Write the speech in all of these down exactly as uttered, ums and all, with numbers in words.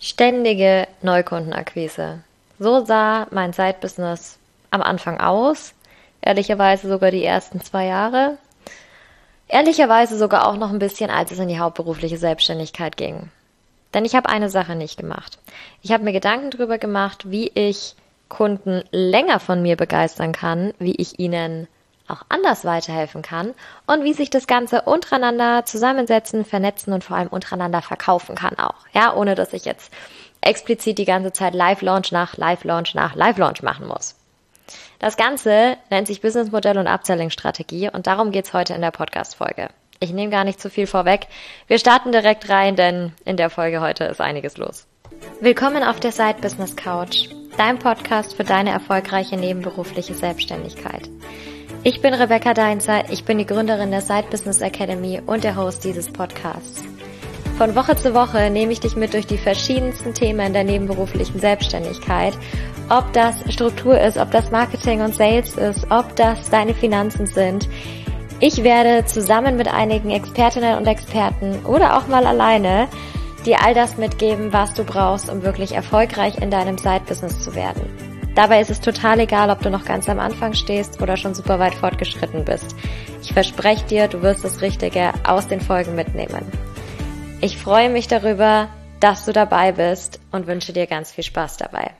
Ständige Neukundenakquise. So sah mein Side-Business am Anfang aus. Ehrlicherweise sogar die ersten zwei Jahre. Ehrlicherweise sogar auch noch ein bisschen, als es in die hauptberufliche Selbstständigkeit ging. Denn ich habe eine Sache nicht gemacht. Ich habe mir Gedanken darüber gemacht, wie ich Kunden länger von mir begeistern kann, wie ich ihnen auch anders weiterhelfen kann und wie sich das Ganze untereinander zusammensetzen, vernetzen und vor allem untereinander verkaufen kann auch. Ja, ohne dass ich jetzt explizit die ganze Zeit Live-Launch nach Live-Launch nach Live-Launch machen muss. Das Ganze nennt sich Businessmodell und Upselling-Strategie und darum geht's heute in der Podcast-Folge. Ich nehme gar nicht zu viel vorweg. Wir starten direkt rein, denn in der Folge heute ist einiges los. Willkommen auf der Side Business Couch, dein Podcast für deine erfolgreiche nebenberufliche Selbstständigkeit. Ich bin Rebecca Deinzer, ich bin die Gründerin der Side Business Academy und der Host dieses Podcasts. Von Woche zu Woche nehme ich dich mit durch die verschiedensten Themen der nebenberuflichen Selbstständigkeit. Ob das Struktur ist, ob das Marketing und Sales ist, ob das deine Finanzen sind. Ich werde zusammen mit einigen Expertinnen und Experten oder auch mal alleine dir all das mitgeben, was du brauchst, um wirklich erfolgreich in deinem Side-Business zu werden. Dabei ist es total egal, ob du noch ganz am Anfang stehst oder schon super weit fortgeschritten bist. Ich verspreche dir, du wirst das Richtige aus den Folgen mitnehmen. Ich freue mich darüber, dass du dabei bist und wünsche dir ganz viel Spaß dabei.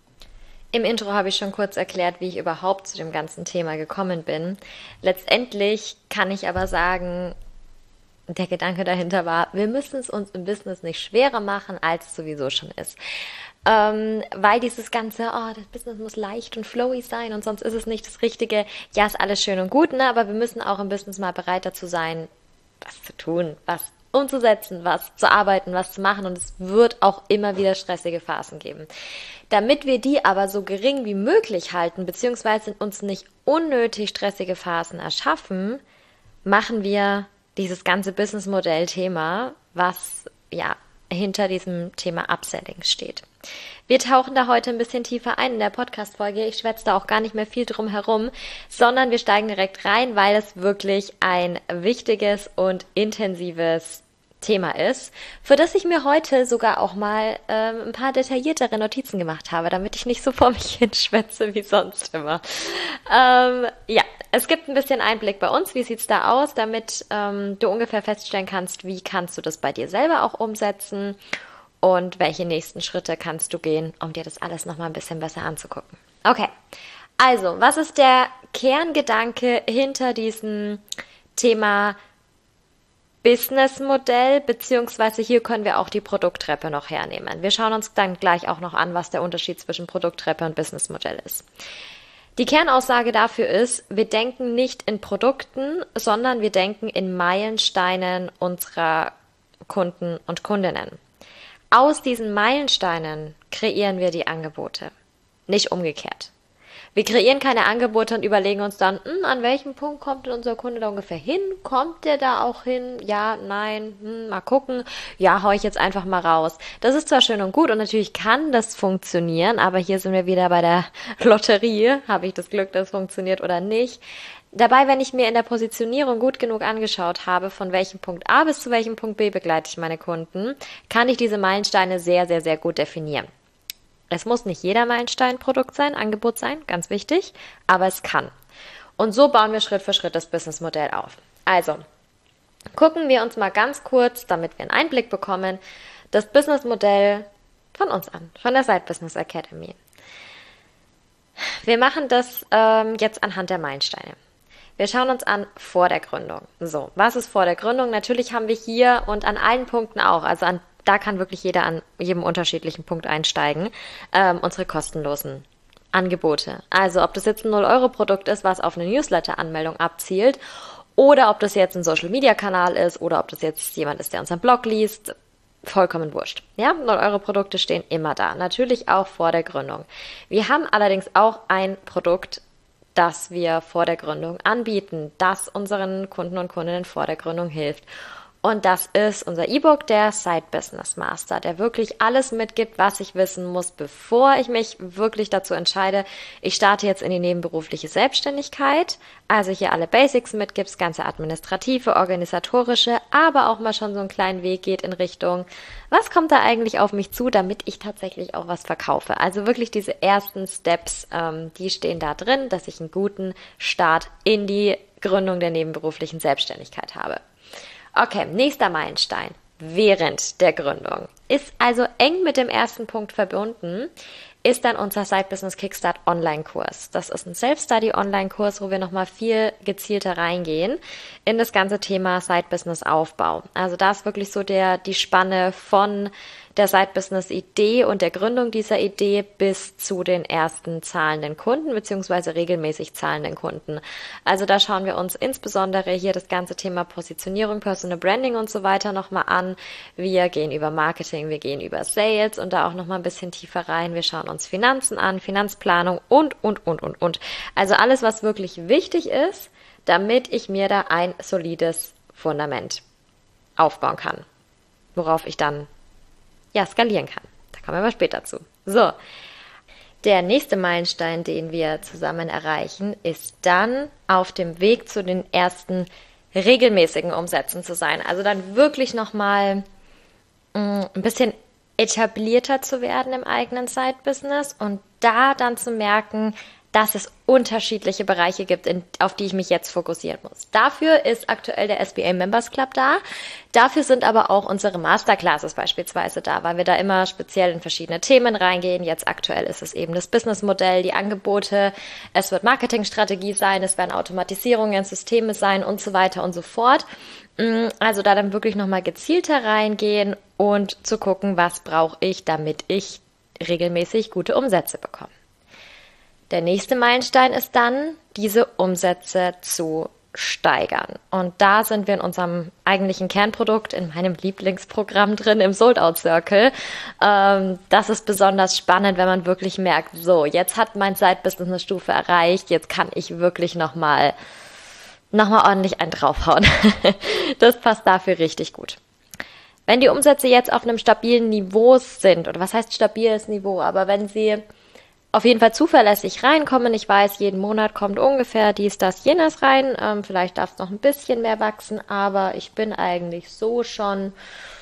Im Intro habe ich schon kurz erklärt, wie ich überhaupt zu dem ganzen Thema gekommen bin. Letztendlich kann ich aber sagen, der Gedanke dahinter war, wir müssen es uns im Business nicht schwerer machen, als es sowieso schon ist. Ähm, weil dieses ganze, oh, das Business muss leicht und flowy sein und sonst ist es nicht das Richtige. Ja, ist alles schön und gut, ne? Aber wir müssen auch im Business mal bereit dazu sein, was zu tun, was umzusetzen, was zu arbeiten, was zu machen und es wird auch immer wieder stressige Phasen geben. Damit wir die aber so gering wie möglich halten, beziehungsweise uns nicht unnötig stressige Phasen erschaffen, machen wir dieses ganze Businessmodell-Thema, was ja hinter diesem Thema Upselling steht. Wir tauchen da heute ein bisschen tiefer ein in der Podcast-Folge. Ich schwätze da auch gar nicht mehr viel drum herum, sondern wir steigen direkt rein, weil es wirklich ein wichtiges und intensives Thema ist, für das ich mir heute sogar auch mal ähm, ein paar detailliertere Notizen gemacht habe, damit ich nicht so vor mich hinschwätze wie sonst immer. Ähm, ja, es gibt ein bisschen Einblick bei uns. Wie sieht's da aus, damit ähm, du ungefähr feststellen kannst, wie kannst du das bei dir selber auch umsetzen und welche nächsten Schritte kannst du gehen, um dir das alles nochmal ein bisschen besser anzugucken. Okay, also, was ist der Kerngedanke hinter diesem Thema Businessmodell, beziehungsweise hier können wir auch die Produkttreppe noch hernehmen. Wir schauen uns dann gleich auch noch an, was der Unterschied zwischen Produkttreppe und Businessmodell ist. Die Kernaussage dafür ist, wir denken nicht in Produkten, sondern wir denken in Meilensteinen unserer Kunden und Kundinnen. Aus diesen Meilensteinen kreieren wir die Angebote, nicht umgekehrt. Wir kreieren keine Angebote und überlegen uns dann, hm, an welchem Punkt kommt denn unser Kunde da ungefähr hin? Kommt der da auch hin? Ja, nein, hm, mal gucken. Ja, hau ich jetzt einfach mal raus. Das ist zwar schön und gut und natürlich kann das funktionieren, aber hier sind wir wieder bei der Lotterie. Habe ich das Glück, dass es funktioniert oder nicht? Dabei, wenn ich mir in der Positionierung gut genug angeschaut habe, von welchem Punkt A bis zu welchem Punkt B begleite ich meine Kunden, kann ich diese Meilensteine sehr, sehr, sehr gut definieren. Es muss nicht jeder Meilenstein Produkt sein, Angebot sein, ganz wichtig, aber es kann. Und so bauen wir Schritt für Schritt das Businessmodell auf. Also, gucken wir uns mal ganz kurz, damit wir einen Einblick bekommen, das Businessmodell von uns an, von der Side Business Academy. Wir machen das ähm, jetzt anhand der Meilensteine. Wir schauen uns an vor der Gründung. So, was ist vor der Gründung? Natürlich haben wir hier und an allen Punkten auch, also an da kann wirklich jeder an jedem unterschiedlichen Punkt einsteigen, ähm, unsere kostenlosen Angebote. Also ob das jetzt ein null Euro Produkt ist, was auf eine Newsletter-Anmeldung abzielt, oder ob das jetzt ein Social-Media-Kanal ist, oder ob das jetzt jemand ist, der unseren Blog liest, vollkommen wurscht. Ja, null Euro Produkte stehen immer da, natürlich auch vor der Gründung. Wir haben allerdings auch ein Produkt, das wir vor der Gründung anbieten, das unseren Kunden und Kundinnen vor der Gründung hilft. Und das ist unser E-Book, der Side Business Master, der wirklich alles mitgibt, was ich wissen muss, bevor ich mich wirklich dazu entscheide, ich starte jetzt in die nebenberufliche Selbstständigkeit. Also hier alle Basics mitgibt, das ganze administrative, organisatorische, aber auch mal schon so einen kleinen Weg geht in Richtung, was kommt da eigentlich auf mich zu, damit ich tatsächlich auch was verkaufe. Also wirklich diese ersten Steps, ähm, die stehen da drin, dass ich einen guten Start in die Gründung der nebenberuflichen Selbstständigkeit habe. Okay, nächster Meilenstein während der Gründung ist also eng mit dem ersten Punkt verbunden, ist dann unser Side Business Kickstart Online-Kurs. Das ist ein Self-Study-Online-Kurs, wo wir nochmal viel gezielter reingehen in das ganze Thema Side Business Aufbau. Also da ist wirklich so der die Spanne von der Side Business Idee und der Gründung dieser Idee bis zu den ersten zahlenden Kunden beziehungsweise regelmäßig zahlenden Kunden. Also da schauen wir uns insbesondere hier das ganze Thema Positionierung, Personal Branding und so weiter nochmal an. Wir gehen über Marketing, wir gehen über Sales und da auch nochmal ein bisschen tiefer rein. Wir schauen uns Finanzen an, Finanzplanung und, und, und, und, und. Also alles, was wirklich wichtig ist, damit ich mir da ein solides Fundament aufbauen kann, worauf ich dann ja, skalieren kann. Da kommen wir mal später zu. So, der nächste Meilenstein, den wir zusammen erreichen, ist dann auf dem Weg zu den ersten regelmäßigen Umsätzen zu sein. Also dann wirklich nochmal ein bisschen etablierter zu werden im eigenen Side-Business und da dann zu merken, dass es unterschiedliche Bereiche gibt, in, auf die ich mich jetzt fokussieren muss. Dafür ist aktuell der S B A Members Club da. Dafür sind aber auch unsere Masterclasses beispielsweise da, weil wir da immer speziell in verschiedene Themen reingehen. Jetzt aktuell ist es eben das Businessmodell, die Angebote, es wird Marketingstrategie sein, es werden Automatisierungen, Systeme sein und so weiter und so fort. Also da dann wirklich nochmal gezielter reingehen und zu gucken, was brauche ich, damit ich regelmäßig gute Umsätze bekomme. Der nächste Meilenstein ist dann, diese Umsätze zu steigern. Und da sind wir in unserem eigentlichen Kernprodukt, in meinem Lieblingsprogramm drin, im Sold-Out Circle. Ähm, das ist besonders spannend, wenn man wirklich merkt, so, jetzt hat mein Side-Business eine Stufe erreicht, jetzt kann ich wirklich nochmal noch mal ordentlich einen draufhauen. Das passt dafür richtig gut. Wenn die Umsätze jetzt auf einem stabilen Niveau sind, oder was heißt stabiles Niveau, aber wenn sie auf jeden Fall zuverlässig reinkommen. Ich weiß, jeden Monat kommt ungefähr dies, das, jenes rein. Ähm, vielleicht darf es noch ein bisschen mehr wachsen, aber ich bin eigentlich so schon,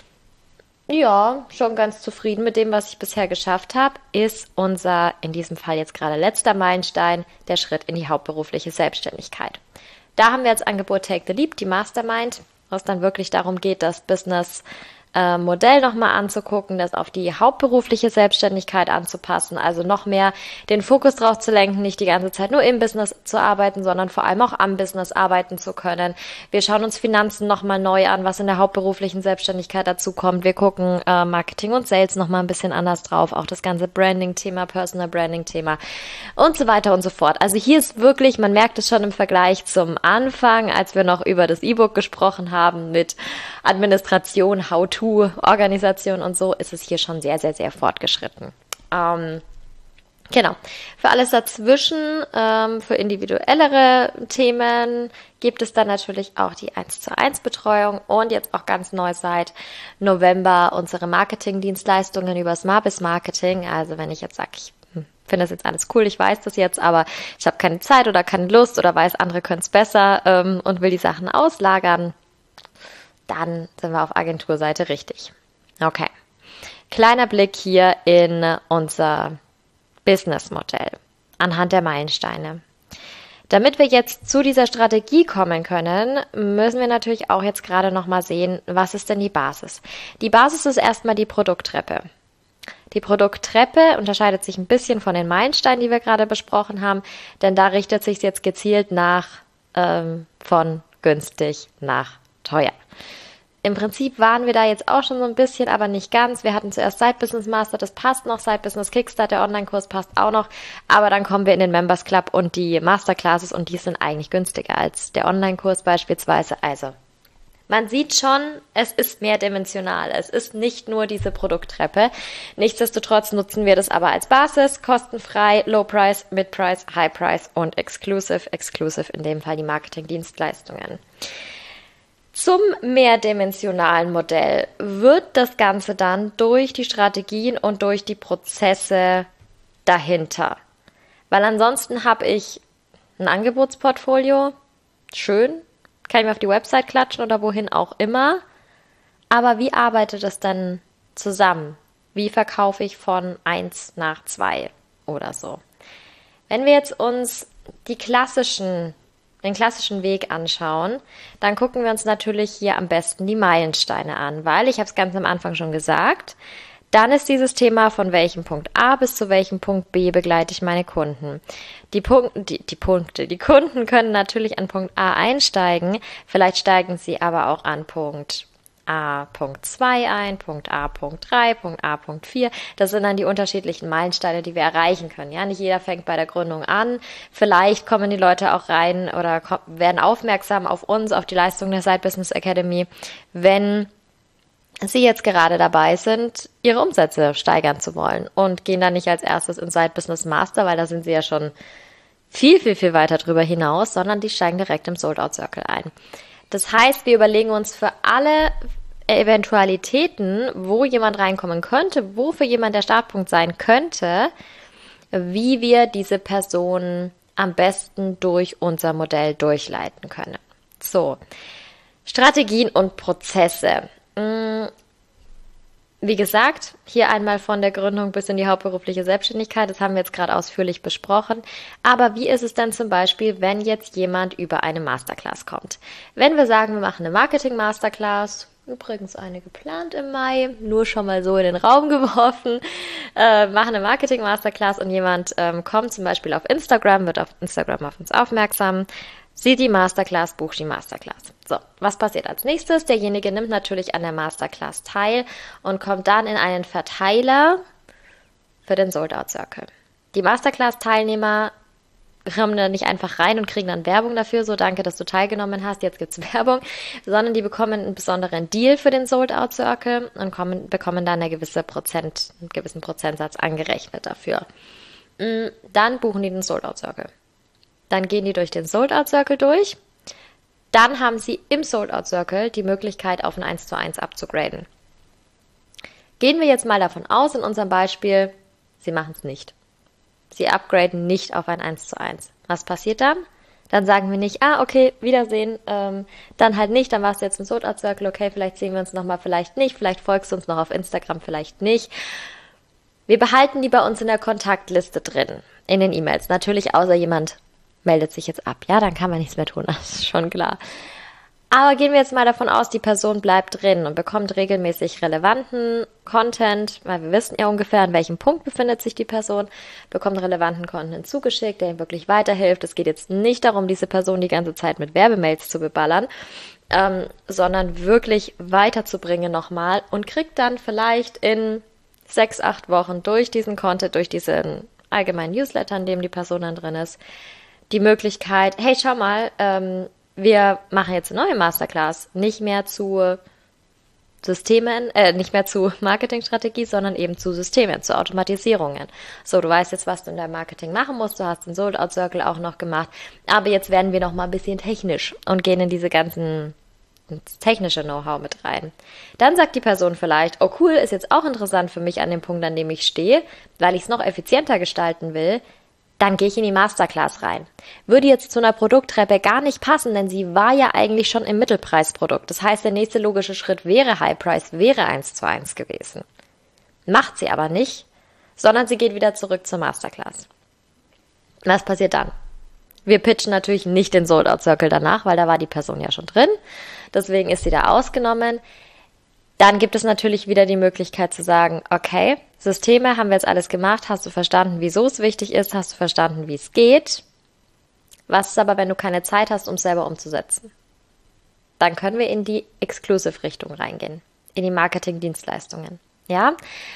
ja, schon ganz zufrieden mit dem, was ich bisher geschafft habe, ist unser, in diesem Fall jetzt gerade letzter Meilenstein, der Schritt in die hauptberufliche Selbstständigkeit. Da haben wir als Angebot Take the Leap, die Mastermind, wo es dann wirklich darum geht, das Business Äh, Modell nochmal anzugucken, das auf die hauptberufliche Selbstständigkeit anzupassen, also noch mehr den Fokus drauf zu lenken, nicht die ganze Zeit nur im Business zu arbeiten, sondern vor allem auch am Business arbeiten zu können. Wir schauen uns Finanzen nochmal neu an, was in der hauptberuflichen Selbstständigkeit dazu kommt. Wir gucken äh, Marketing und Sales nochmal ein bisschen anders drauf, auch das ganze Branding-Thema, Personal Branding-Thema und so weiter und so fort. Also hier ist wirklich, man merkt es schon im Vergleich zum Anfang, als wir noch über das E-Book gesprochen haben mit Administration, How-to, Organisation und so, ist es hier schon sehr, sehr, sehr fortgeschritten. Ähm, genau. Für alles dazwischen, ähm, für individuellere Themen gibt es dann natürlich auch die eins zu eins Betreuung und jetzt auch ganz neu seit November unsere Marketingdienstleistungen über Smarbis Marketing. Also wenn ich jetzt sage, ich finde das jetzt alles cool, ich weiß das jetzt, aber ich habe keine Zeit oder keine Lust oder weiß, andere können es besser ähm, und will die Sachen auslagern, dann sind wir auf Agenturseite richtig. Okay. Kleiner Blick hier in unser Businessmodell anhand der Meilensteine. Damit wir jetzt zu dieser Strategie kommen können, müssen wir natürlich auch jetzt gerade nochmal sehen, was ist denn die Basis? Die Basis ist erstmal die Produkttreppe. Die Produkttreppe unterscheidet sich ein bisschen von den Meilensteinen, die wir gerade besprochen haben, denn da richtet sich jetzt gezielt nach ähm, von günstig nach teuer. Im Prinzip waren wir da jetzt auch schon so ein bisschen, aber nicht ganz. Wir hatten zuerst Side Business Master, das passt noch, Side Business Kickstart, der Online-Kurs passt auch noch, aber dann kommen wir in den Members Club und die Masterclasses und die sind eigentlich günstiger als der Online-Kurs beispielsweise. Also, man sieht schon, es ist mehrdimensional. Es ist nicht nur diese Produkttreppe. Nichtsdestotrotz nutzen wir das aber als Basis, kostenfrei, Low Price, Mid Price, High Price und Exclusive, Exclusive in dem Fall die Marketingdienstleistungen. Zum mehrdimensionalen Modell wird das Ganze dann durch die Strategien und durch die Prozesse dahinter. Weil ansonsten habe ich ein Angebotsportfolio, schön, kann ich mir auf die Website klatschen oder wohin auch immer. Aber wie arbeitet das dann zusammen? Wie verkaufe ich von eins nach zwei oder so? Wenn wir jetzt uns die klassischen, den klassischen Weg anschauen, dann gucken wir uns natürlich hier am besten die Meilensteine an, weil, ich habe es ganz am Anfang schon gesagt, dann ist dieses Thema, von welchem Punkt A bis zu welchem Punkt B begleite ich meine Kunden. Die Punkte, die, die Punkte, die Kunden können natürlich an Punkt A einsteigen, vielleicht steigen sie aber auch an Punkt A Punkt zwei ein, Punkt A Punkt drei, Punkt A Punkt vier. Das sind dann die unterschiedlichen Meilensteine, die wir erreichen können. Ja, nicht jeder fängt bei der Gründung an. Vielleicht kommen die Leute auch rein oder werden aufmerksam auf uns, auf die Leistung der Side Business Academy, wenn sie jetzt gerade dabei sind, ihre Umsätze steigern zu wollen und gehen dann nicht als erstes in Side Business Master, weil da sind sie ja schon viel, viel, viel weiter drüber hinaus, sondern die steigen direkt im Sold Out Circle ein. Das heißt, wir überlegen uns für alle Eventualitäten, wo jemand reinkommen könnte, wo für jemand der Startpunkt sein könnte, wie wir diese Person am besten durch unser Modell durchleiten können. So, Strategien und Prozesse. Wie gesagt, hier einmal von der Gründung bis in die hauptberufliche Selbstständigkeit, das haben wir jetzt gerade ausführlich besprochen. Aber wie ist es denn zum Beispiel, wenn jetzt jemand über eine Masterclass kommt? Wenn wir sagen, wir machen eine Marketing-Masterclass, übrigens eine geplant im Mai, nur schon mal so in den Raum geworfen, äh, machen eine Marketing-Masterclass und jemand ähm, kommt zum Beispiel auf Instagram, wird auf Instagram auf uns aufmerksam, sieht die Masterclass, bucht die Masterclass. So, was passiert als nächstes? Derjenige nimmt natürlich an der Masterclass teil und kommt dann in einen Verteiler für den Sold Out Circle. Die Masterclass-Teilnehmer kommen da nicht einfach rein und kriegen dann Werbung dafür, so danke, dass du teilgenommen hast, jetzt gibt's Werbung, sondern die bekommen einen besonderen Deal für den Sold Out Circle und kommen, bekommen dann eine gewisse Prozent, einen gewissen Prozentsatz angerechnet dafür. Dann buchen die den Sold Out Circle. Dann gehen die durch den Sold Out Circle durch. Dann haben sie im Sold Out Circle die Möglichkeit, auf ein eins zu eins abzugraden. Gehen wir jetzt mal davon aus, in unserem Beispiel, sie machen es nicht. Sie upgraden nicht auf ein eins zu eins. Was passiert dann? Dann sagen wir nicht, ah, okay, Wiedersehen, ähm, dann halt nicht, dann warst du jetzt im Sold Out Circle, okay, vielleicht sehen wir uns nochmal, vielleicht nicht, vielleicht folgst du uns noch auf Instagram, vielleicht nicht. Wir behalten die bei uns in der Kontaktliste drin, in den E-Mails. Natürlich außer jemand meldet sich jetzt ab. Ja, dann kann man nichts mehr tun, das ist schon klar. Aber gehen wir jetzt mal davon aus, die Person bleibt drin und bekommt regelmäßig relevanten Content, weil wir wissen ja ungefähr, an welchem Punkt befindet sich die Person, bekommt relevanten Content zugeschickt, der ihm wirklich weiterhilft. Es geht jetzt nicht darum, diese Person die ganze Zeit mit Werbemails zu beballern, ähm, sondern wirklich weiterzubringen nochmal und kriegt dann vielleicht in sechs, acht Wochen durch diesen Content, durch diesen allgemeinen Newsletter, in dem die Person dann drin ist, die Möglichkeit, hey, schau mal, ähm, wir machen jetzt eine neue Masterclass, nicht mehr zu Systemen, äh, nicht mehr zu Marketingstrategie, sondern eben zu Systemen, zu Automatisierungen. So, du weißt jetzt, was du in deinem Marketing machen musst, du hast den Sold Out Circle auch noch gemacht, aber jetzt werden wir noch mal ein bisschen technisch und gehen in diese ganzen ins technische Know-how mit rein. Dann sagt die Person vielleicht, oh cool, ist jetzt auch interessant für mich an dem Punkt, an dem ich stehe, weil ich es noch effizienter gestalten will, dann gehe ich in die Masterclass rein. Würde jetzt zu einer Produkttreppe gar nicht passen, denn sie war ja eigentlich schon im Mittelpreisprodukt. Das heißt, der nächste logische Schritt wäre High Price, wäre eins zu eins gewesen. Macht sie aber nicht, sondern sie geht wieder zurück zur Masterclass. Was passiert dann? Wir pitchen natürlich nicht den Sold Out Circle danach, weil da war die Person ja schon drin. Deswegen ist sie da ausgenommen. Dann gibt es natürlich wieder die Möglichkeit zu sagen, okay, Systeme haben wir jetzt alles gemacht, hast du verstanden, wieso es wichtig ist, hast du verstanden, wie es geht. Was ist aber, wenn du keine Zeit hast, um es selber umzusetzen? Dann können wir in die Exclusive-Richtung reingehen, in die Marketing-Dienstleistungen. Ja?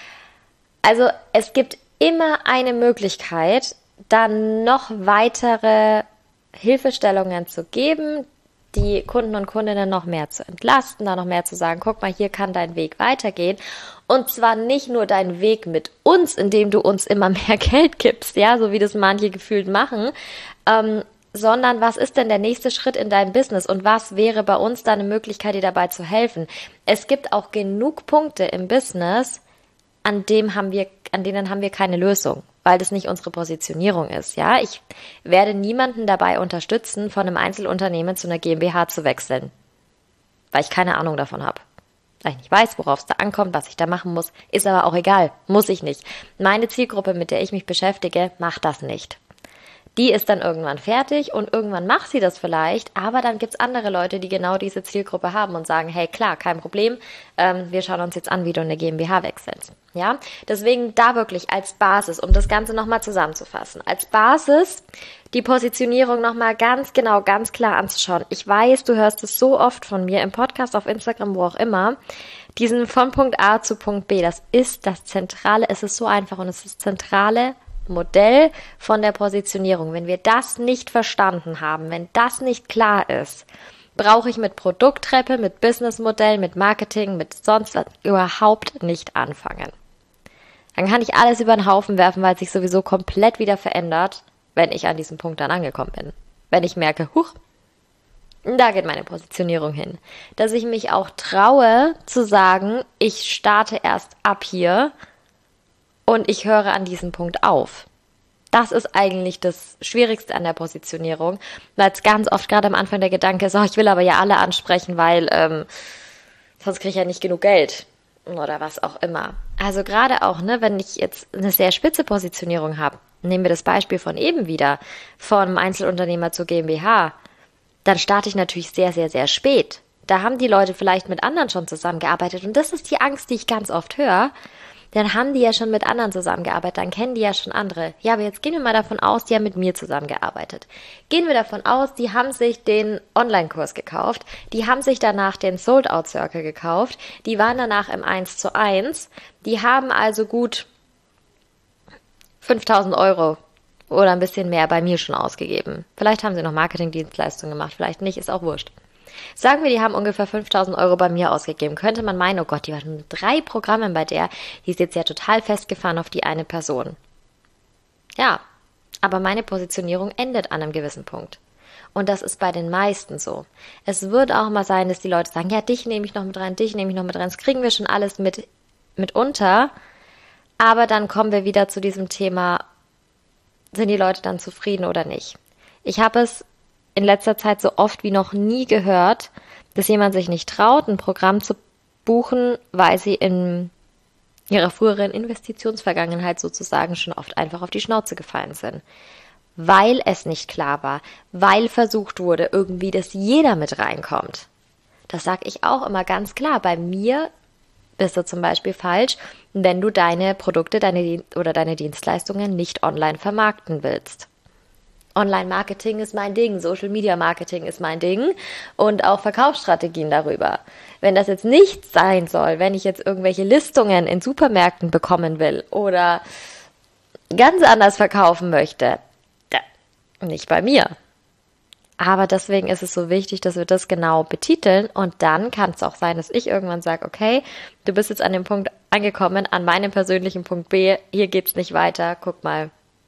Also es gibt immer eine Möglichkeit, dann noch weitere Hilfestellungen zu geben, die Kunden und Kundinnen noch mehr zu entlasten, da noch mehr zu sagen, guck mal, hier kann dein Weg weitergehen. Und zwar nicht nur dein Weg mit uns, indem du uns immer mehr Geld gibst, ja, so wie das manche gefühlt machen, ähm, sondern was ist denn der nächste Schritt in deinem Business und was wäre bei uns da eine Möglichkeit, dir dabei zu helfen? Es gibt auch genug Punkte im Business, an dem haben wir, an denen haben wir keine Lösung, weil das nicht unsere Positionierung ist. Ja, ich werde niemanden dabei unterstützen, von einem Einzelunternehmen zu einer GmbH zu wechseln, weil ich keine Ahnung davon habe. Weil ich nicht weiß, worauf es da ankommt, was ich da machen muss, ist aber auch egal, muss ich nicht. Meine Zielgruppe, mit der ich mich beschäftige, macht das nicht. Die ist dann irgendwann fertig und irgendwann macht sie das vielleicht, aber dann gibt's andere Leute, die genau diese Zielgruppe haben und sagen, hey klar, kein Problem, ähm, wir schauen uns jetzt an, wie du eine GmbH wechselst. Ja, deswegen da wirklich als Basis, um das Ganze nochmal zusammenzufassen, als Basis die Positionierung nochmal ganz genau, ganz klar anzuschauen. Ich weiß, du hörst es so oft von mir im Podcast, auf Instagram, wo auch immer, diesen von Punkt A zu Punkt B, das ist das Zentrale, es ist so einfach und es ist das zentrale Modell von der Positionierung. Wenn wir das nicht verstanden haben, wenn das nicht klar ist, brauche ich mit Produkttreppe, mit Businessmodell, mit Marketing, mit sonst was überhaupt nicht anfangen. Dann kann ich alles über den Haufen werfen, weil es sich sowieso komplett wieder verändert, wenn ich an diesem Punkt dann angekommen bin. Wenn ich merke, huch, da geht meine Positionierung hin. Dass ich mich auch traue zu sagen, ich starte erst ab hier und ich höre an diesem Punkt auf. Das ist eigentlich das Schwierigste an der Positionierung, weil es ganz oft gerade am Anfang der Gedanke ist, oh, ich will aber ja alle ansprechen, weil ähm, sonst kriege ich ja nicht genug Geld oder was auch immer. Also gerade auch, ne, wenn ich jetzt eine sehr spitze Positionierung habe, nehmen wir das Beispiel von eben wieder, vom Einzelunternehmer zur GmbH, dann starte ich natürlich sehr, sehr, sehr spät. Da haben die Leute vielleicht mit anderen schon zusammengearbeitet und das ist die Angst, die ich ganz oft höre. Dann haben die ja schon mit anderen zusammengearbeitet, dann kennen die ja schon andere. Ja, aber jetzt gehen wir mal davon aus, die haben mit mir zusammengearbeitet. Gehen wir davon aus, die haben sich den Online-Kurs gekauft, die haben sich danach den Sold-Out-Circle gekauft, die waren danach im eins zu eins, die haben also gut fünftausend Euro oder ein bisschen mehr bei mir schon ausgegeben. Vielleicht haben sie noch Marketingdienstleistungen gemacht, vielleicht nicht, ist auch wurscht. Sagen wir, die haben ungefähr fünftausend Euro bei mir ausgegeben. Könnte man meinen, oh Gott, die waren mit drei Programmen bei der, die ist jetzt ja total festgefahren auf die eine Person. Ja, aber meine Positionierung endet an einem gewissen Punkt. Und das ist bei den meisten so. Es wird auch mal sein, dass die Leute sagen, ja, dich nehme ich noch mit rein, dich nehme ich noch mit rein. Das kriegen wir schon alles mit, mit unter. Aber dann kommen wir wieder zu diesem Thema, sind die Leute dann zufrieden oder nicht? Ich habe es in letzter Zeit so oft wie noch nie gehört, dass jemand sich nicht traut, ein Programm zu buchen, weil sie in ihrer früheren Investitionsvergangenheit sozusagen schon oft einfach auf die Schnauze gefallen sind. Weil es nicht klar war, weil versucht wurde irgendwie, dass jeder mit reinkommt. Das sage ich auch immer ganz klar. Bei mir bist du zum Beispiel falsch, wenn du deine Produkte deine oder deine Dienstleistungen nicht online vermarkten willst. Online-Marketing ist mein Ding, Social-Media-Marketing ist mein Ding und auch Verkaufsstrategien darüber. Wenn das jetzt nicht sein soll, wenn ich jetzt irgendwelche Listungen in Supermärkten bekommen will oder ganz anders verkaufen möchte, nicht bei mir. Aber deswegen ist es so wichtig, dass wir das genau betiteln und dann kann es auch sein, dass ich irgendwann sage, okay, du bist jetzt an dem Punkt angekommen, an meinem persönlichen Punkt B, hier geht's nicht weiter, guck mal.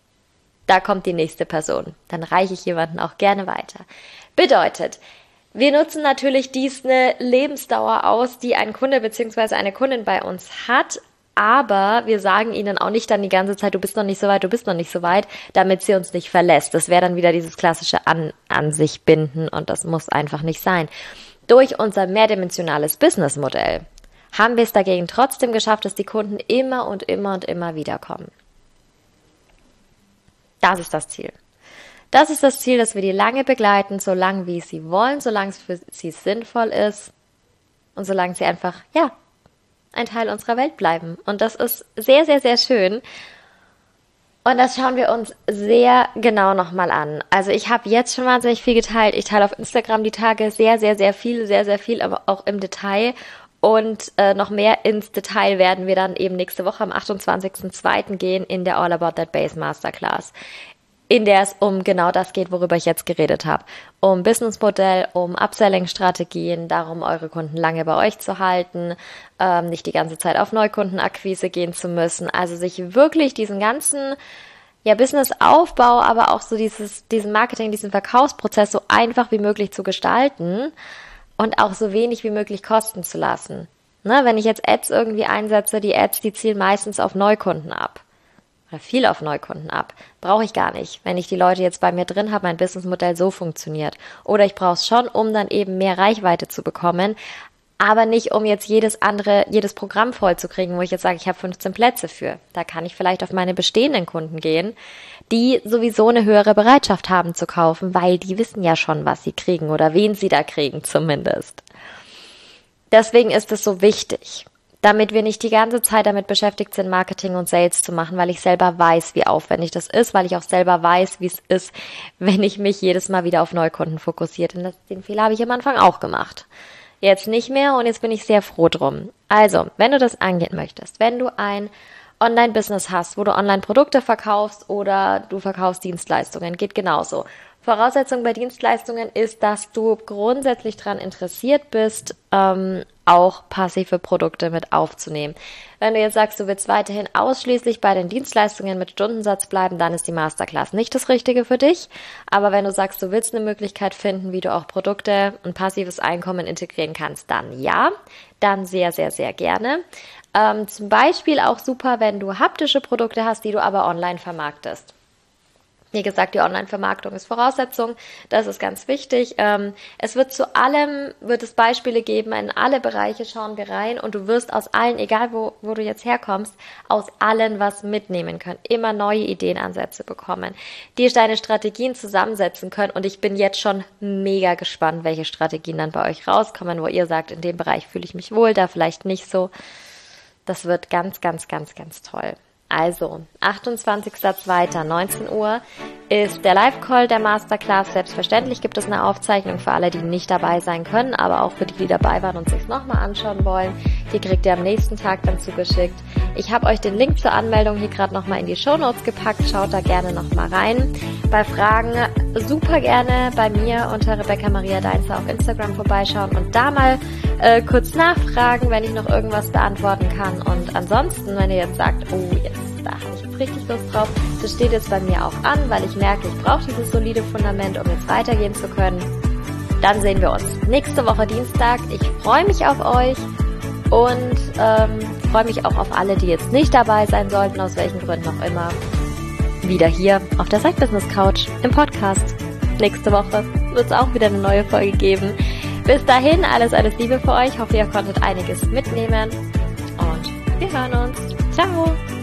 Da kommt die nächste Person. Dann reiche ich jemanden auch gerne weiter. Bedeutet, wir nutzen natürlich dies eine Lebensdauer aus, die ein Kunde bzw. eine Kundin bei uns hat, aber wir sagen ihnen auch nicht dann die ganze Zeit, du bist noch nicht so weit, du bist noch nicht so weit, damit sie uns nicht verlässt. Das wäre dann wieder dieses klassische an, an sich binden und das muss einfach nicht sein. Durch unser mehrdimensionales Businessmodell haben wir es dagegen trotzdem geschafft, dass die Kunden immer und immer und immer wieder kommen. Das ist das Ziel. Das ist das Ziel, dass wir die lange begleiten, so lange wie sie wollen, solange es für sie sinnvoll ist und solange sie einfach, ja, ein Teil unserer Welt bleiben. Und das ist sehr, sehr, sehr schön. Und das schauen wir uns sehr genau nochmal an. Also ich habe jetzt schon wahnsinnig viel geteilt. Ich teile auf Instagram die Tage sehr, sehr, sehr viel, sehr, sehr viel, aber auch im Detail. Und äh, noch mehr ins Detail werden wir dann eben nächste Woche am achtundzwanzigsten zweiten gehen in der All About That Base Masterclass, in der es um genau das geht, worüber ich jetzt geredet habe. Um Businessmodell, um Upselling-Strategien, darum, eure Kunden lange bei euch zu halten, ähm, nicht die ganze Zeit auf Neukundenakquise gehen zu müssen. Also sich wirklich diesen ganzen ja, Businessaufbau, aber auch so dieses, diesen Marketing, diesen Verkaufsprozess so einfach wie möglich zu gestalten und auch so wenig wie möglich kosten zu lassen. Ne, wenn ich jetzt Ads irgendwie einsetze, die Ads, die zielen meistens auf Neukunden ab. Oder viel auf Neukunden ab. Brauche ich gar nicht. Wenn ich die Leute jetzt bei mir drin habe, mein Businessmodell so funktioniert. Oder ich brauche es schon, um dann eben mehr Reichweite zu bekommen, aber nicht, um jetzt jedes andere, jedes Programm voll zu kriegen, wo ich jetzt sage, ich habe fünfzehn Plätze für. Da kann ich vielleicht auf meine bestehenden Kunden gehen, die sowieso eine höhere Bereitschaft haben zu kaufen, weil die wissen ja schon, was sie kriegen oder wen sie da kriegen zumindest. Deswegen ist es so wichtig, damit wir nicht die ganze Zeit damit beschäftigt sind, Marketing und Sales zu machen, weil ich selber weiß, wie aufwendig das ist, weil ich auch selber weiß, wie es ist, wenn ich mich jedes Mal wieder auf Neukunden fokussiere. Denn das, den Fehler habe ich am Anfang auch gemacht. Jetzt nicht mehr und jetzt bin ich sehr froh drum. Also, wenn du das angehen möchtest, wenn du ein Online-Business hast, wo du Online-Produkte verkaufst oder du verkaufst Dienstleistungen, geht genauso. Voraussetzung bei Dienstleistungen ist, dass du grundsätzlich daran interessiert bist, ähm, auch passive Produkte mit aufzunehmen. Wenn du jetzt sagst, du willst weiterhin ausschließlich bei den Dienstleistungen mit Stundensatz bleiben, dann ist die Masterclass nicht das Richtige für dich. Aber wenn du sagst, du willst eine Möglichkeit finden, wie du auch Produkte und passives Einkommen integrieren kannst, dann ja, dann sehr, sehr, sehr gerne. Ähm, zum Beispiel auch super, wenn du haptische Produkte hast, die du aber online vermarktest. Wie gesagt, die Online-Vermarktung ist Voraussetzung, das ist ganz wichtig. Ähm, es wird zu allem, wird es Beispiele geben, in alle Bereiche schauen wir rein und du wirst aus allen, egal wo, wo du jetzt herkommst, aus allen was mitnehmen können, immer neue Ideenansätze bekommen, die deine Strategien zusammensetzen können und ich bin jetzt schon mega gespannt, welche Strategien dann bei euch rauskommen, wo ihr sagt, in dem Bereich fühle ich mich wohl, da vielleicht nicht so. Das wird ganz, ganz, ganz, ganz toll. Also, achtundzwanzigster zweiter neunzehn Uhr ist der Live-Call der Masterclass. Selbstverständlich gibt es eine Aufzeichnung für alle, die nicht dabei sein können, aber auch für die, die dabei waren und sich es nochmal anschauen wollen. Die kriegt ihr am nächsten Tag dann zugeschickt. Ich habe euch den Link zur Anmeldung hier gerade nochmal in die Shownotes gepackt. Schaut da gerne nochmal rein. Bei Fragen super gerne bei mir unter Rebecca Maria Deinzer auf Instagram vorbeischauen und da mal äh, kurz nachfragen, wenn ich noch irgendwas beantworten kann. Und ansonsten, wenn ihr jetzt sagt, oh, jetzt da habe ich jetzt richtig Lust drauf. Das steht jetzt bei mir auch an, weil ich merke, ich brauche dieses solide Fundament, um jetzt weitergehen zu können. Dann sehen wir uns nächste Woche Dienstag. Ich freue mich auf euch und ähm, freue mich auch auf alle, die jetzt nicht dabei sein sollten, aus welchen Gründen auch immer. Wieder hier auf der Side Business Couch im Podcast. Nächste Woche wird es auch wieder eine neue Folge geben. Bis dahin, alles, alles Liebe für euch. Ich hoffe, ihr konntet einiges mitnehmen und wir hören uns. Ciao!